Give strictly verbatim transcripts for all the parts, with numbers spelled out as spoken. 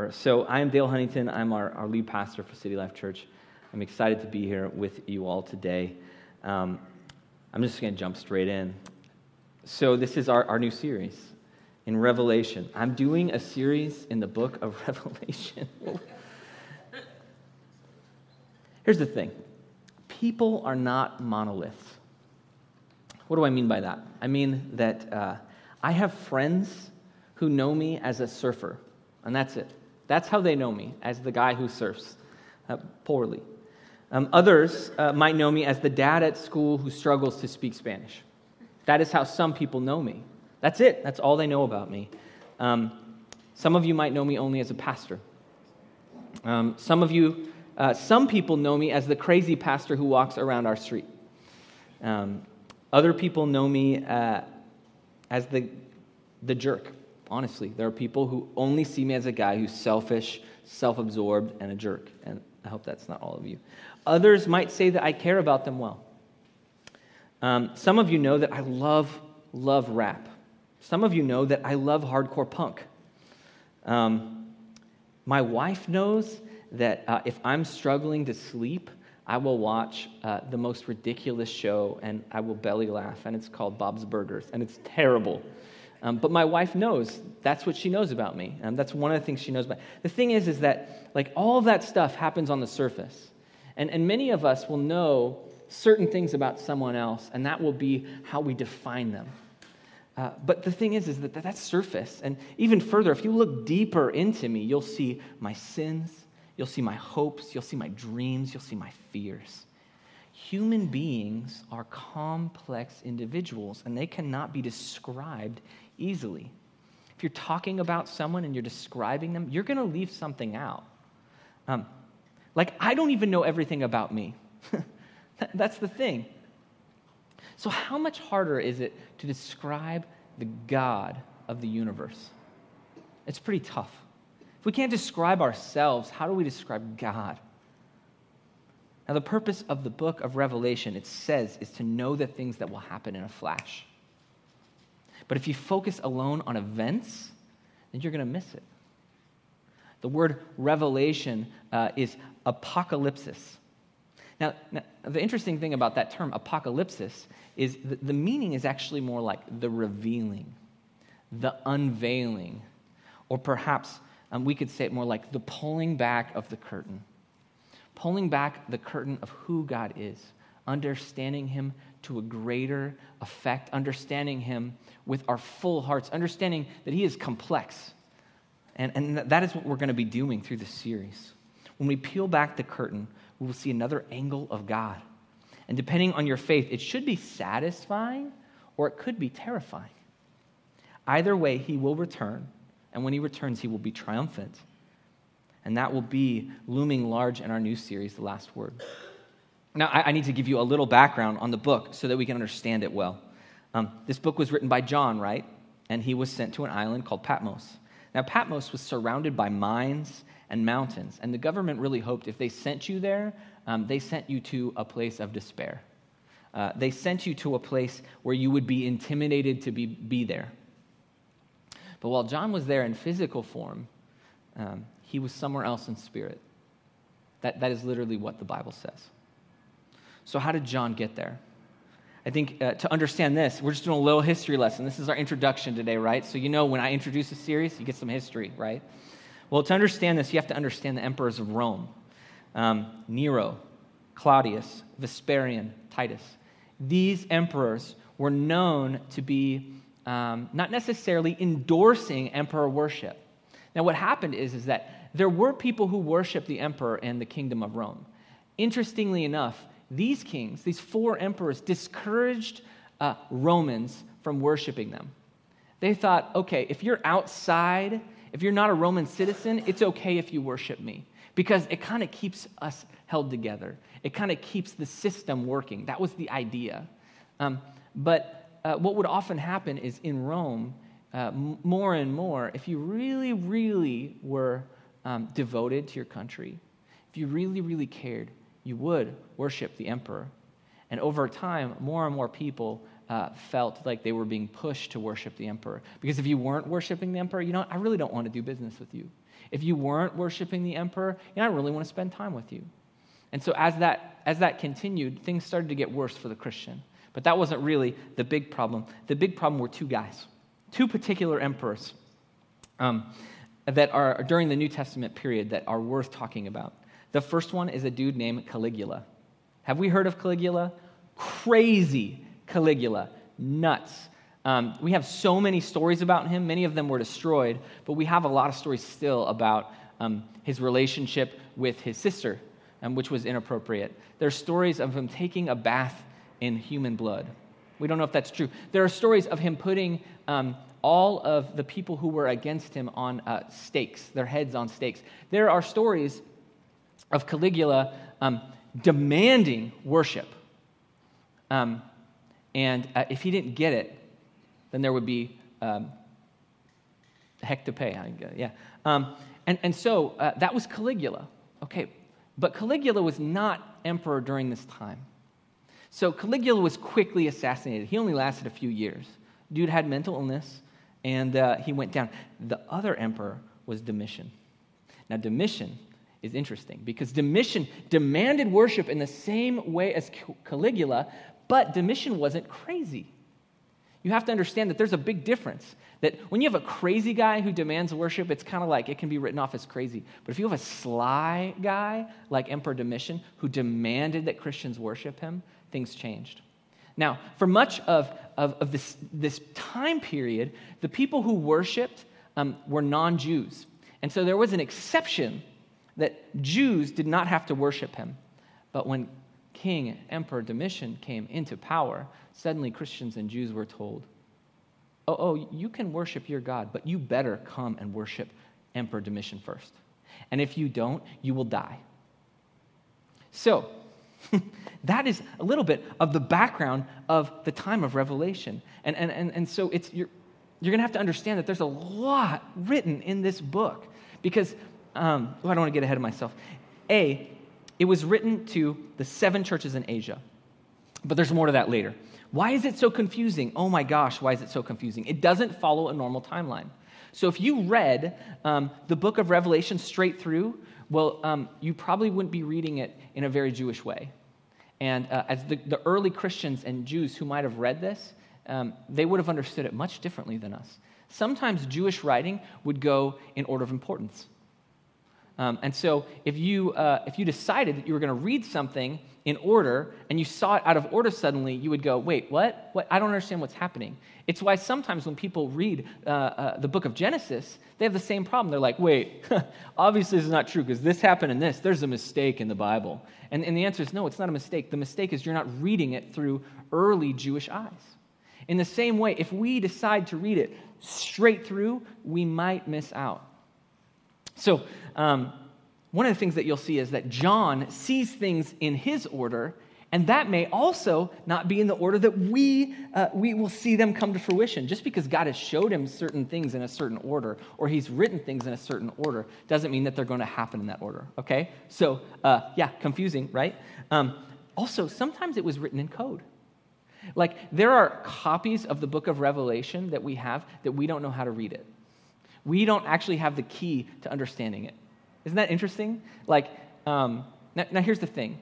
Emperor. So I am Dale Huntington. I'm our, our lead pastor for City Life Church. I'm excited to be here with you all today. Um, I'm just going to jump straight in. So this is our, our new series in Revelation. I'm doing a series in the book of Revelation. Here's the thing. People are not monoliths. What do I mean by that? I mean that uh, I have friends who know me as a surfer, and that's it. That's how they know me, as the guy who surfs uh, poorly. Um, others uh, might know me as the dad at school who struggles to speak Spanish. That is how some people know me. That's it. That's all they know about me. Um, some of you might know me only as a pastor. Um, some of you, uh, some people know me as the crazy pastor who walks around our street. Um, other people know me uh, as the the jerk. Honestly, there are people who only see me as a guy who's selfish, self-absorbed, and a jerk. And I hope that's not all of you. Others might say that I care about them well. Um, some of you know that I love, love rap. Some of you know that I love hardcore punk. Um, my wife knows that uh, if I'm struggling to sleep, I will watch uh, the most ridiculous show, and I will belly laugh, and it's called Bob's Burgers, and it's terrible. Um, but my wife knows. That's what she knows about me. Um, that's one of the things she knows about. The thing is, is that like all of that stuff happens on the surface. And, and many of us will know certain things about someone else, and that will be how we define them. Uh, but the thing is, is that that's surface. And even further, if you look deeper into me, you'll see my sins, you'll see my hopes, you'll see my dreams, you'll see my fears. Human beings are complex individuals, and they cannot be described easily. If you're talking about someone and you're describing them, you're going to leave something out. Um, like, I don't even know everything about me. That's the thing. So how much harder is it to describe the God of the universe? It's pretty tough. If we can't describe ourselves, how do we describe God? Now, the purpose of the book of Revelation, it says, is to know the things that will happen in a flash. But if you focus alone on events, then you're going to miss it. The word revelation uh, is apocalypsis. Now, now, the interesting thing about that term, apocalypsis, is the, the meaning is actually more like the revealing, the unveiling, or perhaps um, we could say it more like the pulling back of the curtain. Pulling back the curtain of who God is, understanding Him to a greater effect, understanding Him with our full hearts, understanding that He is complex. And, and that is what we're going to be doing through this series. When we peel back the curtain, we will see another angle of God. And depending on your faith, it should be satisfying or it could be terrifying. Either way, He will return, and when He returns, He will be triumphant. And that will be looming large in our new series, The Last Word. Now, I, I need to give you a little background on the book so that we can understand it well. Um, this book was written by John, right? And he was sent to an island called Patmos. Now, Patmos was surrounded by mines and mountains. And the government really hoped if they sent you there, um, they sent you to a place of despair. Uh, they sent you to a place where you would be intimidated to be, be there. But while John was there in physical form, um, he was somewhere else in spirit. That, that is literally what the Bible says. So how did John get there? I think uh, to understand this, we're just doing a little history lesson. This is our introduction today, right? So you know when I introduce a series, you get some history, right? Well, to understand this, you have to understand the emperors of Rome. Um, Nero, Claudius, Vespasian, Titus. These emperors were known to be um, not necessarily endorsing emperor worship. Now, what happened is, is that there were people who worshiped the emperor and the kingdom of Rome. Interestingly enough, these kings, these four emperors, discouraged uh, Romans from worshiping them. They thought, okay, if you're outside, if you're not a Roman citizen, it's okay if you worship me, because it kind of keeps us held together. It kind of keeps the system working. That was the idea. Um, but uh, what would often happen is in Rome, uh, m- more and more, if you really, really were um, devoted to your country, if you really, really cared, you would worship the emperor. And over time, more and more people uh, felt like they were being pushed to worship the emperor. Because if you weren't worshiping the emperor, you know, I really don't want to do business with you. If you weren't worshiping the emperor, you know, I really want to spend time with you. And so as that as that continued, things started to get worse for the Christian. But that wasn't really the big problem. The big problem were two guys, two particular emperors um, that are during the New Testament period that are worth talking about. The first one is a dude named Caligula. Have we heard of Caligula? Crazy Caligula, nuts. Um, we have so many stories about him. Many of them were destroyed, but we have a lot of stories still about um, his relationship with his sister, um, which was inappropriate. There's stories of him taking a bath in human blood. We don't know if that's true. There are stories of him putting um, all of the people who were against him on uh, stakes, their heads on stakes. There are stories of Caligula um, demanding worship. Um, and uh, if he didn't get it, then there would be um, heck to pay. I guess. Yeah. Um, and, and so uh, that was Caligula. Okay, but Caligula was not emperor during this time. So Caligula was quickly assassinated. He only lasted a few years. Dude had mental illness, and uh, he went down. The other emperor was Domitian. Now, Domitian is interesting because Domitian demanded worship in the same way as Caligula, but Domitian wasn't crazy. You have to understand that there's a big difference. That when you have a crazy guy who demands worship, it's kind of like it can be written off as crazy. But if you have a sly guy like Emperor Domitian who demanded that Christians worship him, things changed. Now, for much of, of, of this, this time period, the people who worshipped um, were non-Jews. And so there was an exception that Jews did not have to worship him. But when King Emperor Domitian came into power, suddenly Christians and Jews were told, oh, oh, you can worship your God, but you better come and worship Emperor Domitian first. And if you don't, you will die. So, that is a little bit of the background of the time of Revelation. And, and, and, and so it's you're, you're going to have to understand that there's a lot written in this book because, um, oh, I don't want to get ahead of myself. A, it was written to the seven churches in Asia, but there's more to that later. Why is it so confusing? Oh my gosh, why is it so confusing? It doesn't follow a normal timeline. So if you read um, the book of Revelation straight through, well, um, you probably wouldn't be reading it in a very Jewish way. And uh, as the, the early Christians and Jews who might have read this, um, they would have understood it much differently than us. Sometimes Jewish writing would go in order of importance. Um, and so if you uh, if you decided that you were going to read something in order and you saw it out of order suddenly, you would go, wait, what? What? I don't understand what's happening. It's why sometimes when people read uh, uh, the book of Genesis, they have the same problem. They're like, wait, obviously this is not true because this happened and this. There's a mistake in the Bible. And, and the answer is no, it's not a mistake. The mistake is you're not reading it through early Jewish eyes. In the same way, if we decide to read it straight through, we might miss out. So um, one of the things that you'll see is that John sees things in his order, and that may also not be in the order that we uh, we will see them come to fruition. Just because God has showed him certain things in a certain order, or he's written things in a certain order, doesn't mean that they're going to happen in that order, okay? So, uh, yeah, confusing, right? Um, also, sometimes it was written in code. Like, there are copies of the book of Revelation that we have that we don't know how to read it. We don't actually have the key to understanding it. Isn't that interesting? Like, um, now, now here's the thing.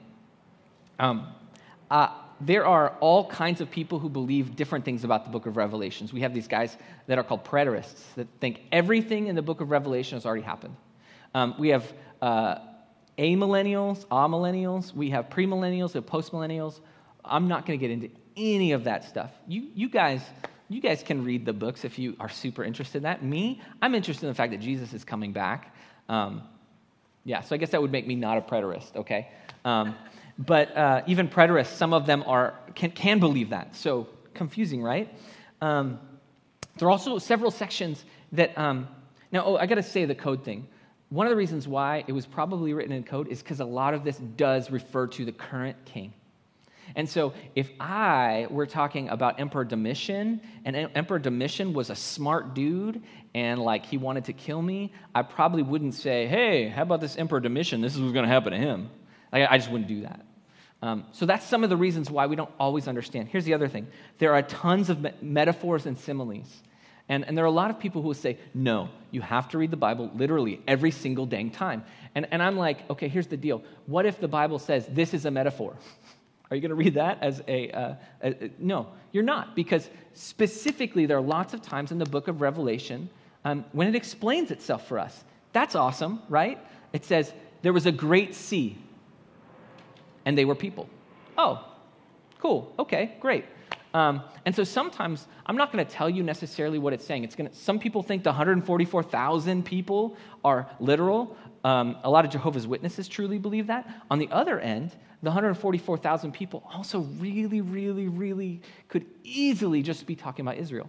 Um, uh, there are all kinds of people who believe different things about the book of Revelations. We have these guys that are called preterists that think everything in the book of Revelation has already happened. Um, we have uh, amillennials, amillennials. We have premillennials, we have postmillennials. I'm not going to get into any of that stuff. You, you guys... You guys can read the books if you are super interested in that. Me, I'm interested in the fact that Jesus is coming back. Um, yeah, so I guess that would make me not a preterist, okay? Um, but uh, even preterists, some of them are can, can believe that. So confusing, right? Um, there are also several sections that... Um, now, oh, I got to say the code thing. One of the reasons why it was probably written in code is because a lot of this does refer to the current king. And so if I were talking about Emperor Domitian, and Emperor Domitian was a smart dude, and like he wanted to kill me, I probably wouldn't say, hey, how about this Emperor Domitian? This is what's going to happen to him. Like, I just wouldn't do that. Um, so that's some of the reasons why we don't always understand. Here's the other thing. There are tons of me- metaphors and similes. And, and there are a lot of people who will say, no, you have to read the Bible literally every single dang time. And, and I'm like, okay, here's the deal. What if the Bible says this is a metaphor? Are you going to read that as a, uh, a, a... No, you're not. Because specifically, there are lots of times in the book of Revelation um, when it explains itself for us. That's awesome, right? It says, there was a great sea, and they were people. Oh, cool. Okay, great. Um, and so sometimes, I'm not going to tell you necessarily what it's saying. It's going to. Some people think the one hundred forty-four thousand people are literal. Um, a lot of Jehovah's Witnesses truly believe that. On the other end, the one hundred forty-four thousand people also really, really, really could easily just be talking about Israel.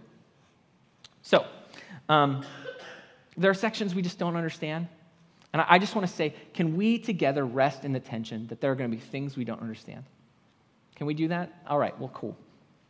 So, um, there are sections we just don't understand. And I, I just want to say, can we together rest in the tension that there are going to be things we don't understand? Can we do that? All right, well, cool.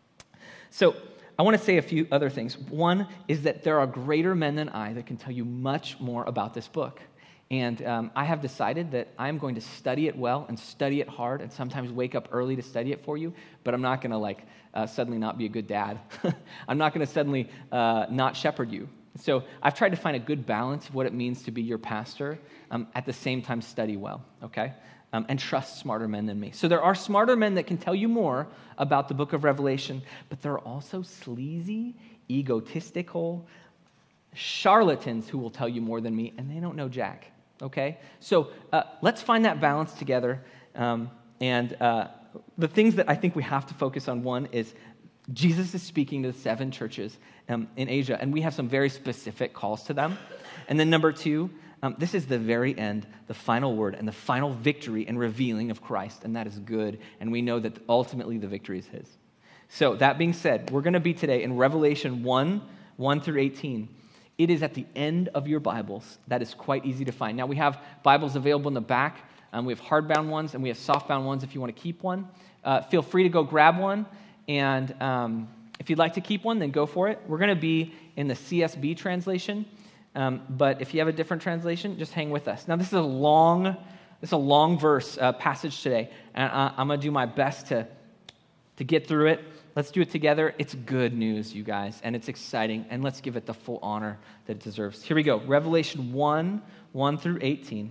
So I want to say a few other things. One is that there are greater men than I that can tell you much more about this book. And um, I have decided that I'm going to study it well and study it hard and sometimes wake up early to study it for you, but I'm not going to like uh, suddenly not be a good dad. I'm not going to suddenly uh, not shepherd you. So I've tried to find a good balance of what it means to be your pastor, um, at the same time study well, okay? Um, and trust smarter men than me. So there are smarter men that can tell you more about the book of Revelation, but there are also sleazy, egotistical charlatans who will tell you more than me, and they don't know jack, okay? So uh, let's find that balance together. Um, and uh, the things that I think we have to focus on, one is Jesus is speaking to the seven churches um, in Asia, and we have some very specific calls to them. And then number two, Um, this is the very end, the final word, and the final victory and revealing of Christ, and that is good, and we know that ultimately the victory is his. So that being said, we're going to be today in Revelation one, one through eighteen. It is at the end of your Bibles. That is quite easy to find. Now, we have Bibles available in the back. Um, we have hardbound ones, and we have softbound ones if you want to keep one. Uh, feel free to go grab one, and um, if you'd like to keep one, then go for it. We're going to be in the C S B translation. Um, but if you have a different translation, just hang with us. Now, this is a long, this is a long verse uh, passage today, and I, I'm going to do my best to, to get through it. Let's do it together. It's good news, you guys, and it's exciting, and let's give it the full honor that it deserves. Here we go. Revelation one, one through eighteen.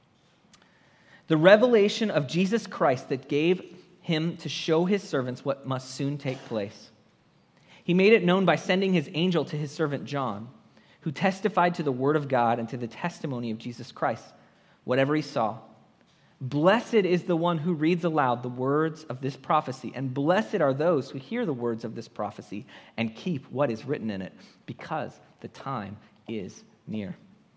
The revelation of Jesus Christ that gave him to show his servants what must soon take place. He made it known by sending his angel to his servant John, who testified to the word of God and to the testimony of Jesus Christ, whatever he saw. Blessed is the one who reads aloud the words of this prophecy, and blessed are those who hear the words of this prophecy and keep what is written in it, because the time is near.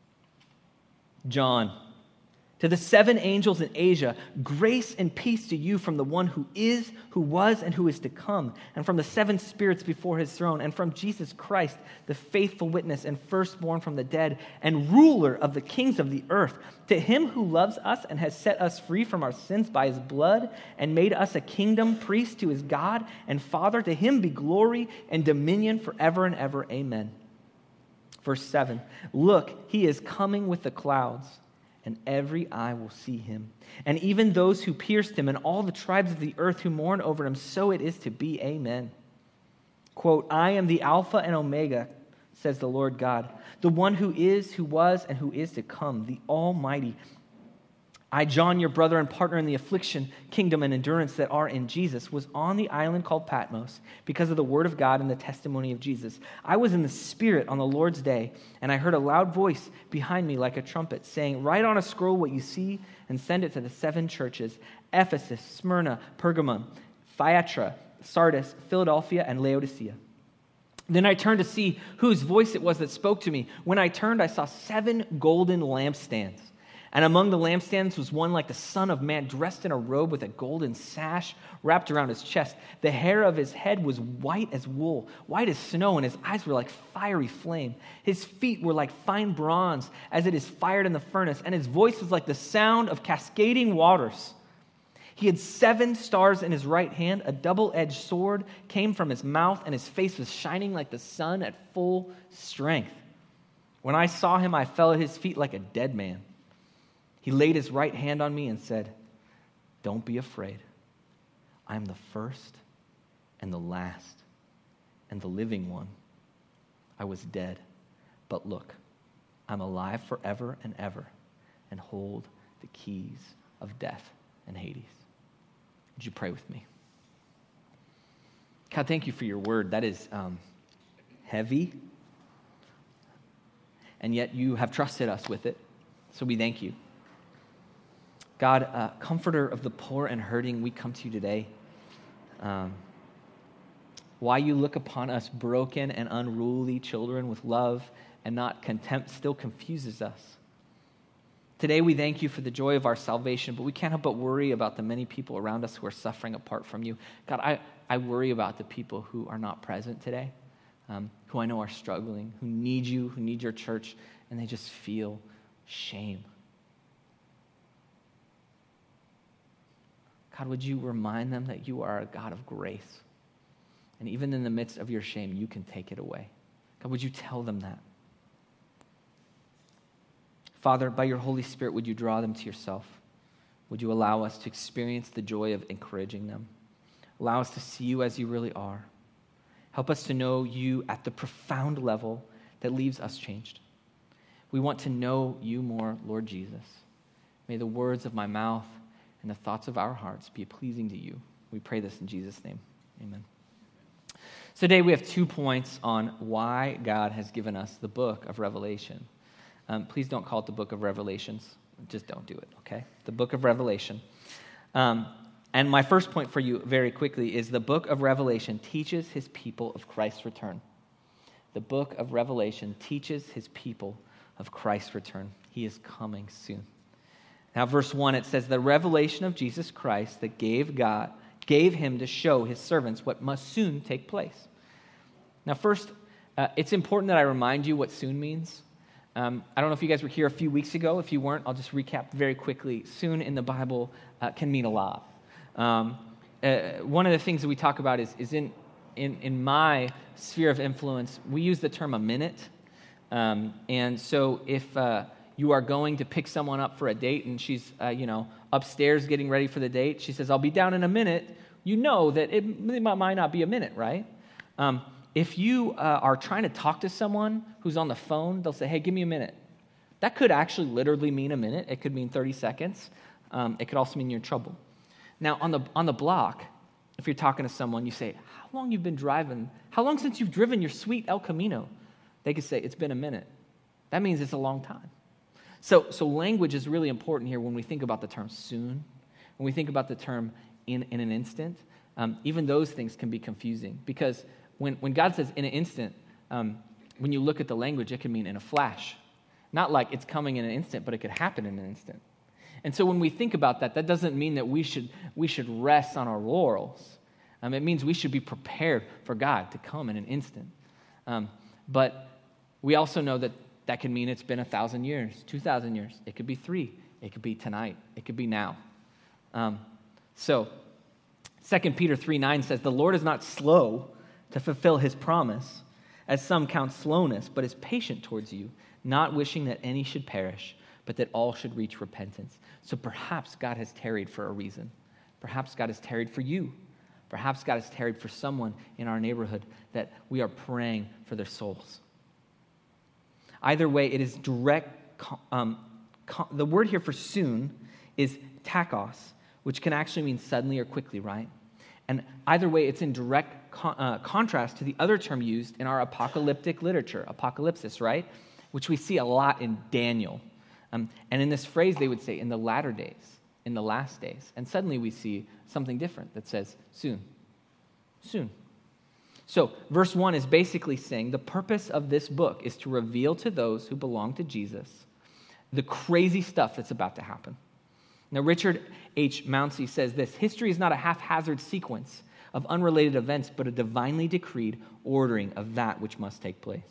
John, to the seven angels in Asia, grace and peace to you from the one who is, who was, and who is to come, and from the seven spirits before his throne, and from Jesus Christ, the faithful witness and firstborn from the dead, and ruler of the kings of the earth. To him who loves us and has set us free from our sins by his blood, and made us a kingdom, priest to his God and Father, to him be glory and dominion forever and ever. Amen. Verse seven, look, he is coming with the clouds, and every eye will see him, and even those who pierced him, and all the tribes of the earth who mourn over him. So it is to be. Amen. Quote, I am the Alpha and Omega, says the Lord God, the one who is, who was, and who is to come, the Almighty. I, John, your brother and partner in the affliction, kingdom, and endurance that are in Jesus, was on the island called Patmos because of the word of God and the testimony of Jesus. I was in the Spirit on the Lord's day, and I heard a loud voice behind me like a trumpet, saying, write on a scroll what you see and send it to the seven churches, Ephesus, Smyrna, Pergamum, Thyatira, Sardis, Philadelphia, and Laodicea. Then I turned to see whose voice it was that spoke to me. When I turned, I saw seven golden lampstands. And among the lampstands was one like the Son of Man, dressed in a robe with a golden sash wrapped around his chest. The hair of his head was white as wool, white as snow, and his eyes were like fiery flame. His feet were like fine bronze, as it is fired in the furnace, and his voice was like the sound of cascading waters. He had seven stars in his right hand. A double-edged sword came from his mouth, and his face was shining like the sun at full strength. When I saw him, I fell at his feet like a dead man. He laid his right hand on me and said, don't be afraid. I am the first and the last and the living one. I was dead, but look, I'm alive forever and ever and hold the keys of death and Hades. Would you pray with me? God, thank you for your word. That is um, heavy, and yet you have trusted us with it, so we thank you. God, uh, comforter of the poor and hurting, we come to you today. Um, why you look upon us broken and unruly children with love and not contempt still confuses us. Today we thank you for the joy of our salvation, but we can't help but worry about the many people around us who are suffering apart from you. God, I, I worry about the people who are not present today, um, who I know are struggling, who need you, who need your church, and they just feel shame. God, would you remind them that you are a God of grace? And even in the midst of your shame, you can take it away. God, would you tell them that? Father, by your Holy Spirit, would you draw them to yourself? Would you allow us to experience the joy of encouraging them? Allow us to see you as you really are. Help us to know you at the profound level that leaves us changed. We want to know you more, Lord Jesus. May the words of my mouth and the thoughts of our hearts be pleasing to you. We pray this in Jesus' name. Amen. So today we have two points on why God has given us the book of Revelation. Um, please don't call it the book of Revelations. Just don't do it, okay? The book of Revelation. Um, and my first point for you very quickly is the book of Revelation teaches his people of Christ's return. The book of Revelation teaches his people of Christ's return. He is coming soon. Now, verse one, it says, the revelation of Jesus Christ that gave God, gave him to show his servants what must soon take place. Now, first, uh, it's important that I remind you what soon means. Um, I don't know if you guys were here a few weeks ago. If you weren't, I'll just recap very quickly. Soon in the Bible uh, can mean a lot. Um, uh, one of the things that we talk about is, is in, in, in my sphere of influence, we use the term a minute. Um, and so if uh, you are going to pick someone up for a date and she's, uh, you know, upstairs getting ready for the date, she says, I'll be down in a minute, you know that it, it might not be a minute, right? Um, if you uh, are trying to talk to someone who's on the phone, they'll say, hey, give me a minute. That could actually literally mean a minute. It could mean thirty seconds. Um, it could also mean you're in trouble. Now, on the on the block, if you're talking to someone, you say, how long you've been driving? How long since you've driven your sweet El Camino? They could say, it's been a minute. That means it's a long time. So, so language is really important here when we think about the term soon, when we think about the term in, in an instant. Um, even those things can be confusing because when, when God says in an instant, um, when you look at the language, it can mean in a flash. Not like it's coming in an instant, but it could happen in an instant. And so when we think about that, that doesn't mean that we should we should rest on our laurels. Um, it means we should be prepared for God to come in an instant. Um, but we also know that that can mean it's been a thousand years, two thousand years. It could be three. It could be tonight. It could be now. Um, so Second Peter three nine says, the Lord is not slow to fulfill his promise, as some count slowness, but is patient towards you, not wishing that any should perish, but that all should reach repentance. So perhaps God has tarried for a reason. Perhaps God has tarried for you. Perhaps God has tarried for someone in our neighborhood that we are praying for their souls. Either way, it is direct, um, the word here for soon is takos, which can actually mean suddenly or quickly, right? And either way, it's in direct con- uh, contrast to the other term used in our apocalyptic literature, apocalypsis, right? Which we see a lot in Daniel. Um, and in this phrase, they would say, in the latter days, in the last days. And suddenly we see something different that says, soon, soon. So verse one is basically saying the purpose of this book is to reveal to those who belong to Jesus the crazy stuff that's about to happen. Now, Richard H. Mounsey says this, history is not a haphazard sequence of unrelated events, but a divinely decreed ordering of that which must take place.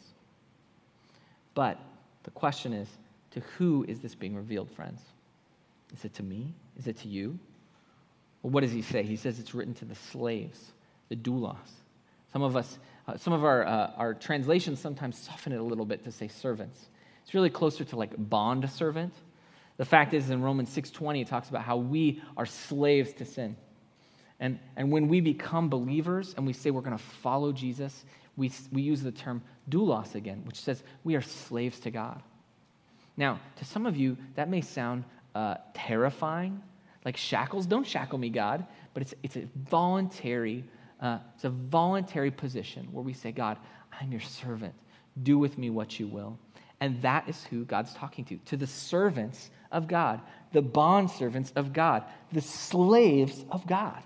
But the question is, to who is this being revealed, friends? Is it to me? Is it to you? Well, what does he say? He says it's written to the slaves, the doulos. Some of us, uh, some of our uh, our translations sometimes soften it a little bit to say servants. It's really closer to like bond servant. The fact is, in Romans six twenty, it talks about how we are slaves to sin. And, and when we become believers and we say we're going to follow Jesus, we, we use the term doulos again, which says we are slaves to God. Now, to some of you, that may sound uh, terrifying, like shackles. Don't shackle me, God. But it's, it's a voluntary, uh, it's a voluntary position where we say, God, I'm your servant. Do with me what you will. And that is who God's talking to, to the servants of God, the bondservants of God, the slaves of God.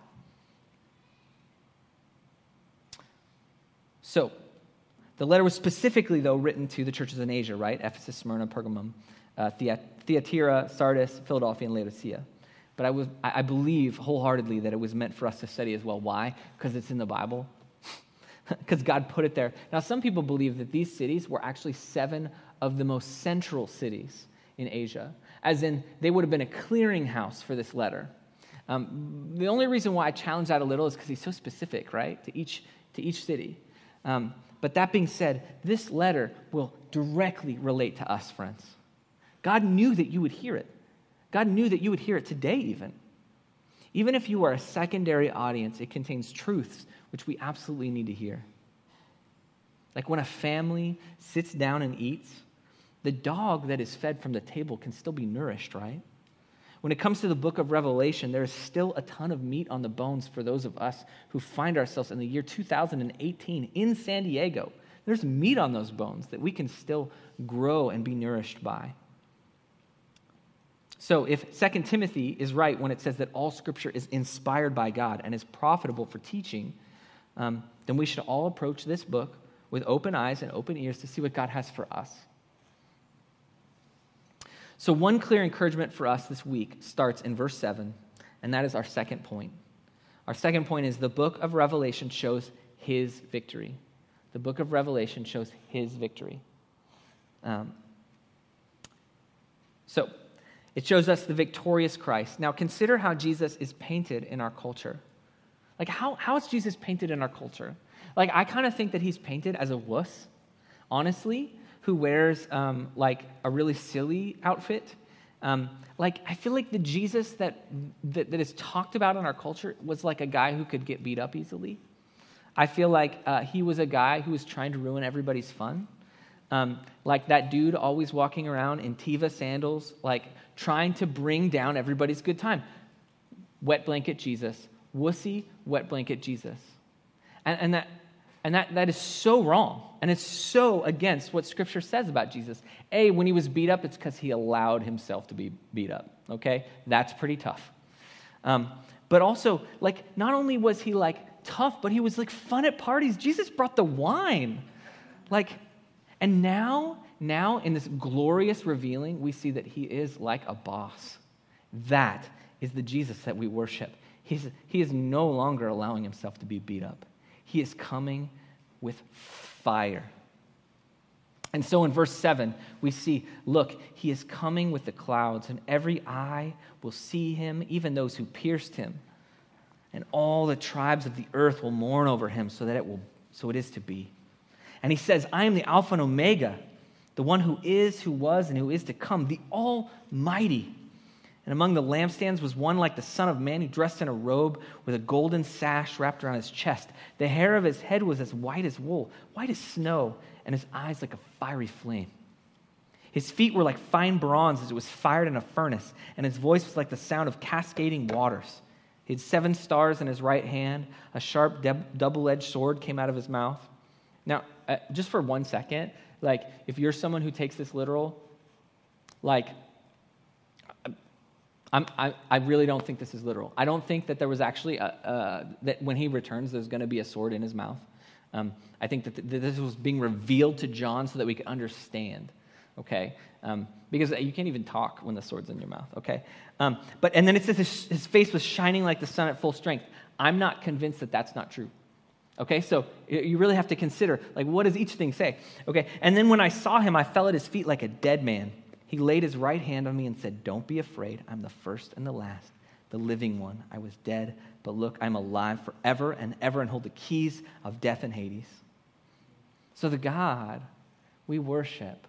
So, the letter was specifically, though, written to the churches in Asia, right? Ephesus, Smyrna, Pergamum, uh, Thyatira, Sardis, Philadelphia, and Laodicea. But I, was, I believe wholeheartedly that it was meant for us to study as well. Why? Because it's in the Bible. Because God put it there. Now, some people believe that these cities were actually seven of the most central cities in Asia, as in they would have been a clearinghouse for this letter. Um, the only reason why I challenge that a little is because he's so specific, right, to each to each city. Um, but that being said, this letter will directly relate to us, friends. God knew that you would hear it. God knew that you would hear it today even. Even if you are a secondary audience, it contains truths which we absolutely need to hear. Like when a family sits down and eats, the dog that is fed from the table can still be nourished, right? When it comes to the book of Revelation, there is still a ton of meat on the bones for those of us who find ourselves in the year two thousand eighteen in San Diego. There's meat on those bones that we can still grow and be nourished by. So if Second Timothy is right when it says that all Scripture is inspired by God and is profitable for teaching, um, then we should all approach this book with open eyes and open ears to see what God has for us. So one clear encouragement for us this week starts in verse seven, and that is our second point. Our second point is the book of Revelation shows his victory. The book of Revelation shows his victory. Um, so it shows us the victorious Christ. Now consider how Jesus is painted in our culture. Like how, how is Jesus painted in our culture? Like I kind of think that he's painted as a wuss, honestly, who wears um, like a really silly outfit. Um, like I feel like the Jesus that, that that is talked about in our culture was like a guy who could get beat up easily. I feel like uh, he was a guy who was trying to ruin everybody's fun. Um, like that dude always walking around in Teva sandals, like trying to bring down everybody's good time. Wet blanket Jesus. Wussy, wet blanket Jesus. And, and that and that, that is so wrong. And it's so against what Scripture says about Jesus. A, when he was beat up, it's because he allowed himself to be beat up. Okay? That's pretty tough. Um, but also, like, not only was he, like, tough, but he was, like, fun at parties. Jesus brought the wine. Like, and now, now in this glorious revealing, we see that he is like a boss. That is the Jesus that we worship. He's, he is no longer allowing himself to be beat up. He is coming with fire. And so in verse seven, we see, look, he is coming with the clouds, and every eye will see him, even those who pierced him. And all the tribes of the earth will mourn over him, so that it will, so it is to be. And he says, I am the Alpha and Omega, the one who is, who was, and who is to come, the Almighty. And among the lampstands was one like the Son of Man, who dressed in a robe with a golden sash wrapped around his chest. The hair of his head was as white as wool, white as snow, and his eyes like a fiery flame. His feet were like fine bronze as it was fired in a furnace, and his voice was like the sound of cascading waters. He had seven stars in his right hand. A sharp deb- double-edged sword came out of his mouth. Now, uh, just for one second, like, if you're someone who takes this literal, like, I'm, I, I really don't think this is literal. I don't think that there was actually, a, uh, that when he returns, there's going to be a sword in his mouth. Um, I think that, th- that this was being revealed to John so that we could understand, okay? Um, because you can't even talk when the sword's in your mouth, okay? Um, but and then it says his, his face was shining like the sun at full strength. I'm not convinced that that's not true. Okay, so you really have to consider, like, what does each thing say? Okay, and then when I saw him, I fell at his feet like a dead man. He laid his right hand on me and said, don't be afraid. I'm the first and the last, the living one. I was dead, but look, I'm alive forever and ever and hold the keys of death and Hades. So the God we worship,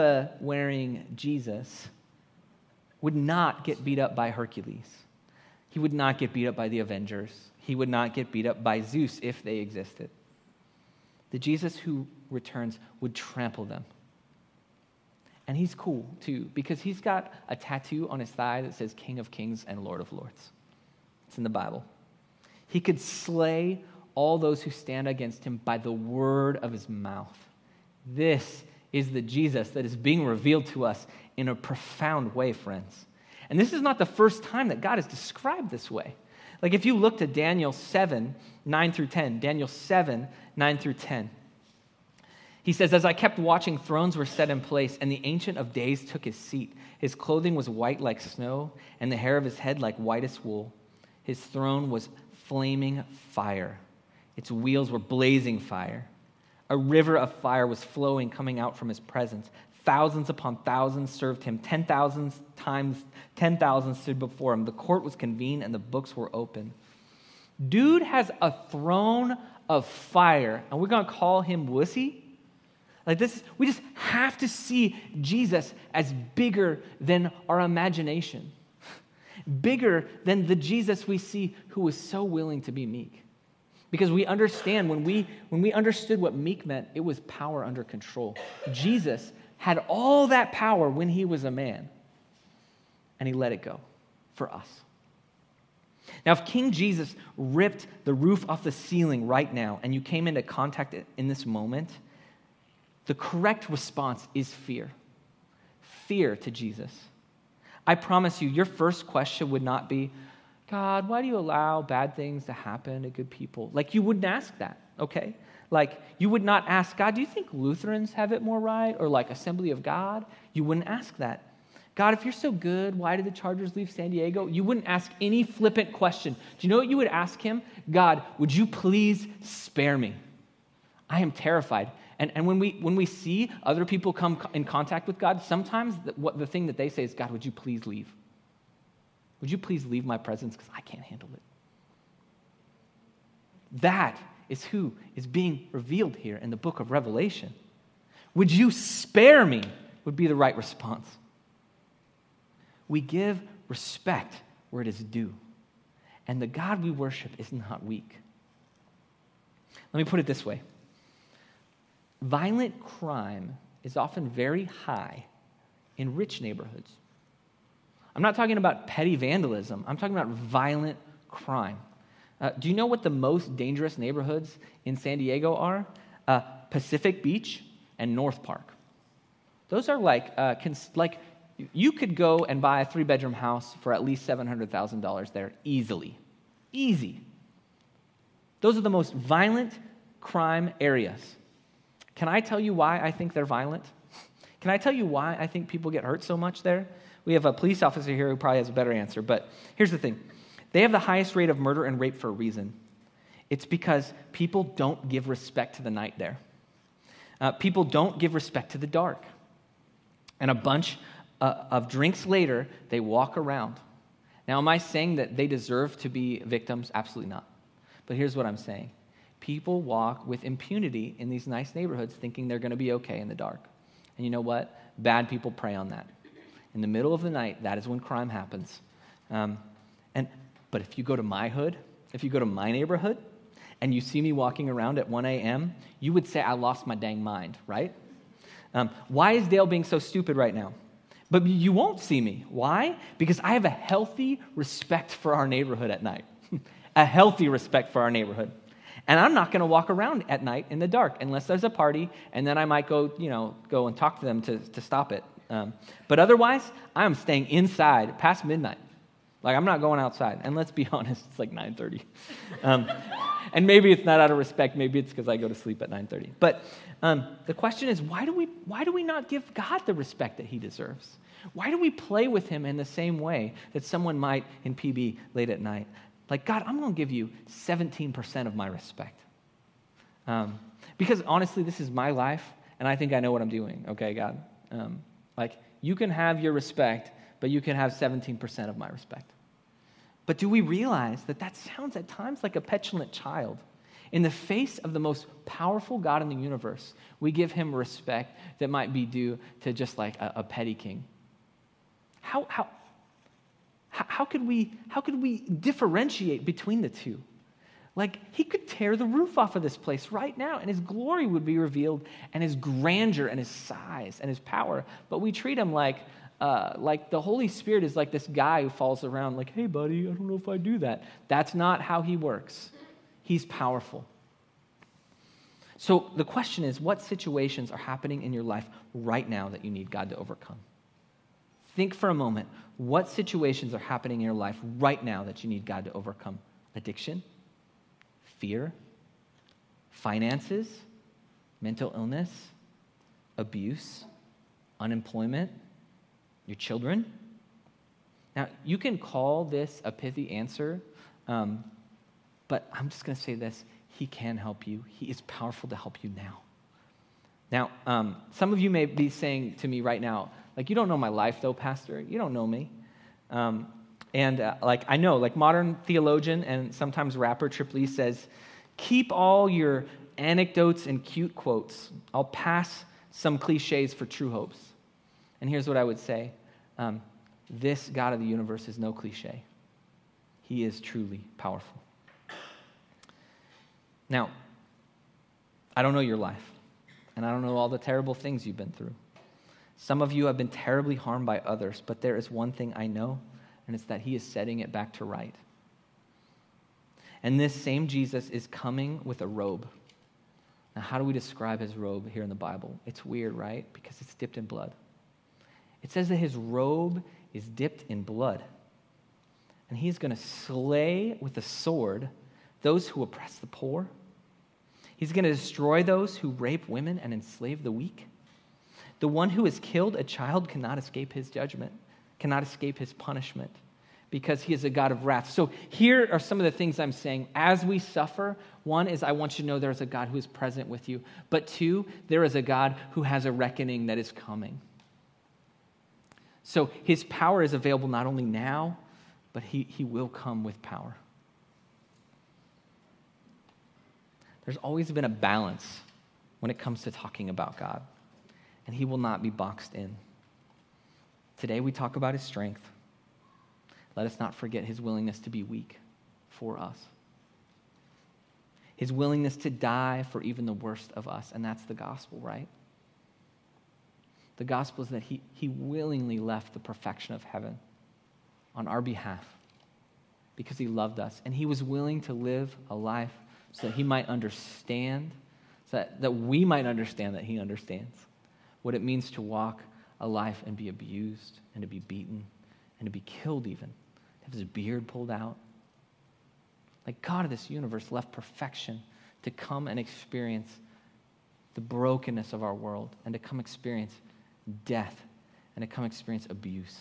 Teva-wearing Jesus, would not get beat up by Hercules. He would not get beat up by the Avengers. He would not get beat up by Zeus if they existed. The Jesus who returns would trample them. And he's cool, too, because he's got a tattoo on his thigh that says King of Kings and Lord of Lords. It's in the Bible. He could slay all those who stand against him by the word of his mouth. This is the Jesus that is being revealed to us in a profound way, friends. And this is not the first time that God is described this way. Like if you look to Daniel seven, nine through ten, Daniel seven, nine through ten, he says, as I kept watching, thrones were set in place, and the Ancient of Days took his seat. His clothing was white like snow, and the hair of his head like whitest wool. His throne was flaming fire. Its wheels were blazing fire. A river of fire was flowing, coming out from his presence. Thousands upon thousands served him. Ten thousands times ten thousand stood before him. The court was convened, and the books were open. Dude has a throne of fire, and we're going to call him wussy? Like this, we just have to see Jesus as bigger than our imagination. Bigger than the Jesus we see who was so willing to be meek. Because we understand, when we when we understood what meek meant, it was power under control. Jesus had all that power when he was a man, and he let it go for us. Now, if King Jesus ripped the roof off the ceiling right now, and you came into contact in this moment, the correct response is fear. Fear to Jesus. I promise you, your first question would not be, God, why do you allow bad things to happen to good people? Like, you wouldn't ask that, okay? Like, you would not ask, God, do you think Lutherans have it more right? Or like Assembly of God? You wouldn't ask that. God, if you're so good, why did the Chargers leave San Diego? You wouldn't ask any flippant question. Do you know what you would ask him? God, would you please spare me? I am terrified. And, and when we when we see other people come in contact with God, sometimes the, what, the thing that they say is, God, would you please leave? Would you please leave my presence because I can't handle it? That is who is being revealed here in the book of Revelation. Would you spare me would be the right response. We give respect where it is due. And the God we worship is not weak. Let me put it this way. Violent crime is often very high in rich neighborhoods. I'm not talking about petty vandalism. I'm talking about violent crime. Uh, do you know what the most dangerous neighborhoods in San Diego are? Uh, Pacific Beach and North Park. Those are like, uh, cons- like you could go and buy a three-bedroom house for at least seven hundred thousand dollars there easily. Easy. Those are the most violent crime areas. Can I tell you why I think they're violent? Can I tell you why I think people get hurt so much there? We have a police officer here who probably has a better answer, but here's the thing. They have the highest rate of murder and rape for a reason. It's because people don't give respect to the night there. Uh, people don't give respect to the dark. And a bunch uh, of drinks later, they walk around. Now, am I saying that they deserve to be victims? Absolutely not. But here's what I'm saying. People walk with impunity in these nice neighborhoods thinking they're going to be okay in the dark. And you know what? Bad people prey on that. In the middle of the night, that is when crime happens. Um, and But if you go to my hood, if you go to my neighborhood, and you see me walking around at one a.m., you would say I lost my dang mind, right? Um, why is Dale being so stupid right now? But you won't see me. Why? Because I have a healthy respect for our neighborhood at night. A healthy respect for our neighborhood. And I'm not going to walk around at night in the dark unless there's a party, and then I might go, you know, go and talk to them to, to stop it. Um, but otherwise, I'm staying inside past midnight. Like, I'm not going outside. And let's be honest, it's like nine thirty. Um, and maybe it's not out of respect. Maybe it's because I go to sleep at nine thirty. But um, the question is, why do we why do we not give God the respect that he deserves? Why do we play with him in the same way that someone might in P B late at night? Like, God, I'm going to give you seventeen percent of my respect. Um, because honestly, this is my life, and I think I know what I'm doing, okay, God? Um, like, you can have your respect, but you can have seventeen percent of my respect. But do we realize that that sounds at times like a petulant child? In the face of the most powerful God in the universe, we give him respect that might be due to just like a, a petty king. How, how, How, how could we, how could we differentiate between the two? Like, he could tear the roof off of this place right now, and his glory would be revealed, and his grandeur, and his size, and his power. But we treat him like, uh, like the Holy Spirit is like this guy who falls around like, hey, buddy, I don't know if I do that. That's not how he works. He's powerful. So the question is, what situations are happening in your life right now that you need God to overcome? Think for a moment, what situations are happening in your life right now that you need God to overcome? Addiction? Fear, finances, mental illness, abuse, unemployment, your children. Now, you can call this a pithy answer, um, but I'm just going to say this. He can help you. He is powerful to help you now. Now, um, some of you may be saying to me right now, like, you don't know my life, though, Pastor. You don't know me. Um, And uh, like I know, like modern theologian and sometimes rapper Trip Lee says, keep all your anecdotes and cute quotes. I'll pass some cliches for true hopes. And here's what I would say. Um, this God of the universe is no cliche. He is truly powerful. Now, I don't know your life, and I don't know all the terrible things you've been through. Some of you have been terribly harmed by others, but there is one thing I know, and it's that he is setting it back to right. And this same Jesus is coming with a robe. Now, how do we describe his robe here in the Bible? It's weird, right? Because it's dipped in blood. It says that his robe is dipped in blood. And he's going to slay with a sword those who oppress the poor. He's going to destroy those who rape women and enslave the weak. The one who has killed a child cannot escape his judgment, cannot escape his punishment, because he is a God of wrath. So here are some of the things I'm saying. As we suffer, one is I want you to know there is a God who is present with you. But two, there is a God who has a reckoning that is coming. So his power is available not only now, but he, he will come with power. There's always been a balance when it comes to talking about God, and he will not be boxed in. Today we talk about his strength. Let us not forget his willingness to be weak for us. His willingness to die for even the worst of us, and that's the gospel, right? The gospel is that he, he willingly left the perfection of heaven on our behalf because he loved us, and he was willing to live a life so that he might understand, so that, that we might understand that he understands what it means to walk a life and be abused and to be beaten and to be killed even, to have his beard pulled out. Like God of this universe left perfection to come and experience the brokenness of our world and to come experience death and to come experience abuse.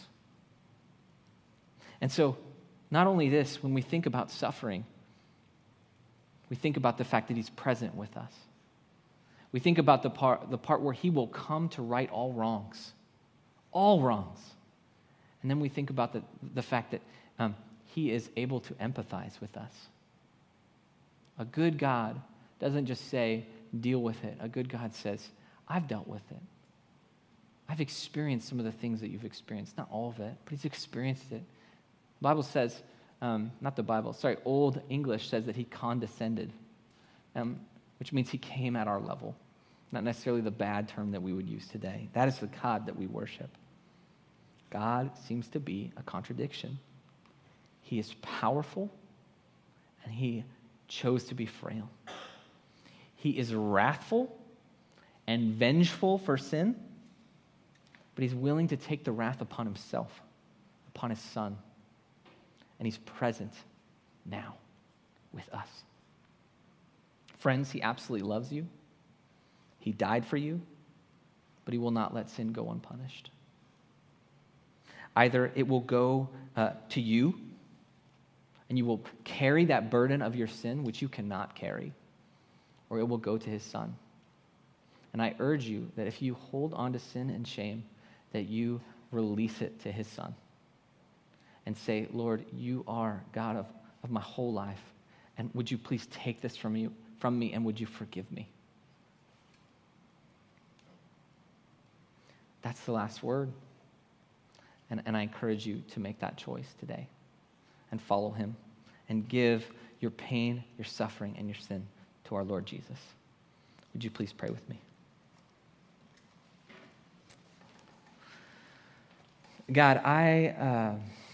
And so, not only this, when we think about suffering, we think about the fact that he's present with us. We think about the part, the part where he will come to right all wrongs. All wrongs. And then we think about the, the fact that um, he is able to empathize with us. A good God doesn't just say, deal with it. A good God says, I've dealt with it. I've experienced some of the things that you've experienced. Not all of it, but he's experienced it. The Bible says, um, not the Bible, sorry, Old English says that he condescended, um, which means he came at our level. Not necessarily the bad term that we would use today. That is the God that we worship. God seems to be a contradiction. He is powerful, and he chose to be frail. He is wrathful and vengeful for sin, but he's willing to take the wrath upon himself, upon his son. And he's present now with us. Friends, he absolutely loves you. He died for you, but he will not let sin go unpunished. Either it will go uh, to you, and you will carry that burden of your sin, which you cannot carry, or it will go to his son. And I urge you that if you hold on to sin and shame, that you release it to his son. And say, Lord, you are God of, of my whole life. And would you please take this from me, from me, and would you forgive me? That's the last word. And, and I encourage you to make that choice today and follow him and give your pain, your suffering, and your sin to our Lord Jesus. Would you please pray with me? God, I uh,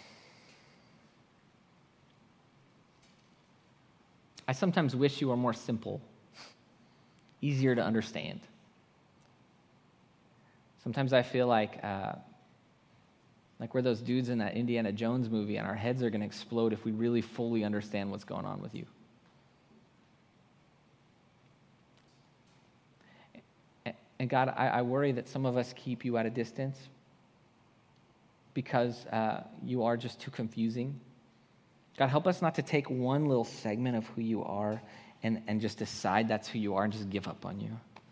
I sometimes wish you were more simple, easier to understand. Sometimes I feel like uh, like we're those dudes in that Indiana Jones movie, and our heads are going to explode if we really fully understand what's going on with you. And God, I, I worry that some of us keep you at a distance because uh, you are just too confusing. God, help us not to take one little segment of who you are and, and just decide that's who you are and just give up on you.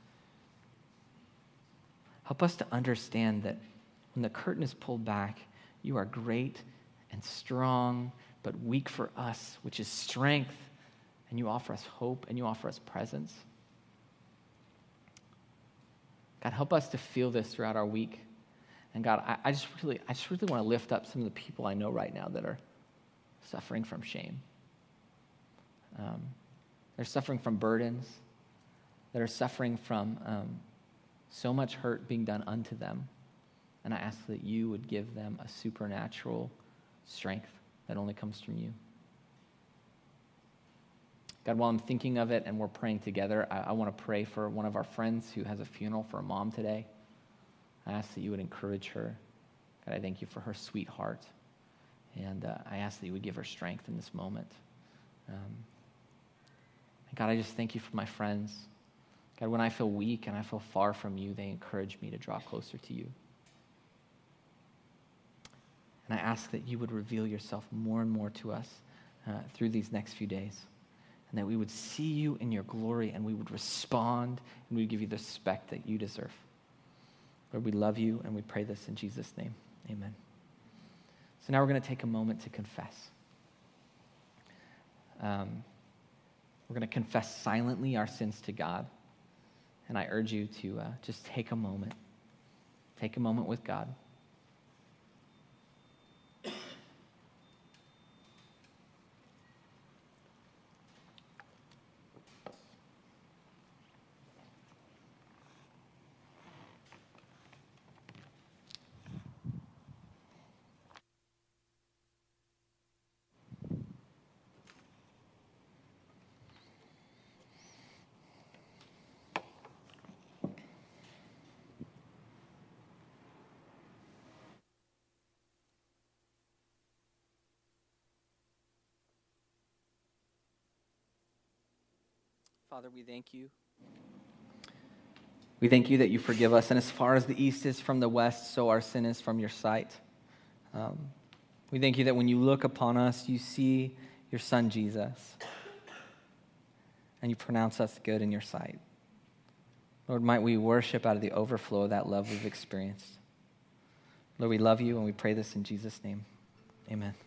Help us to understand that when the curtain is pulled back, you are great and strong, but weak for us, which is strength. And you offer us hope and you offer us presence. God, help us to feel this throughout our week. And God, I, I just really, I just really want to lift up some of the people I know right now that are suffering from shame. Um, they're suffering from burdens. That are suffering from um, so much hurt being done unto them. And I ask that you would give them a supernatural strength that only comes from you. God, while I'm thinking of it and we're praying together, I, I want to pray for one of our friends who has a funeral for a mom today. I ask that you would encourage her. God, I thank you for her sweet heart. And uh, I ask that you would give her strength in this moment. Um, and God, I just thank you for my friends. God, when I feel weak and I feel far from you, they encourage me to draw closer to you. And I ask that you would reveal yourself more and more to us uh, through these next few days. And that we would see you in your glory and we would respond and we would give you the respect that you deserve. Lord, we love you and we pray this in Jesus' name. Amen. So now we're going to take a moment to confess. Um, we're going to confess silently our sins to God. And I urge you to uh, just take a moment. Take a moment with God. Father, we thank you. We thank you that you forgive us. And as far as the east is from the west, so our sin is from your sight. Um, we thank you that when you look upon us, you see your son, Jesus. And you pronounce us good in your sight. Lord, might we worship out of the overflow of that love we've experienced. Lord, we love you and we pray this in Jesus' name. Amen.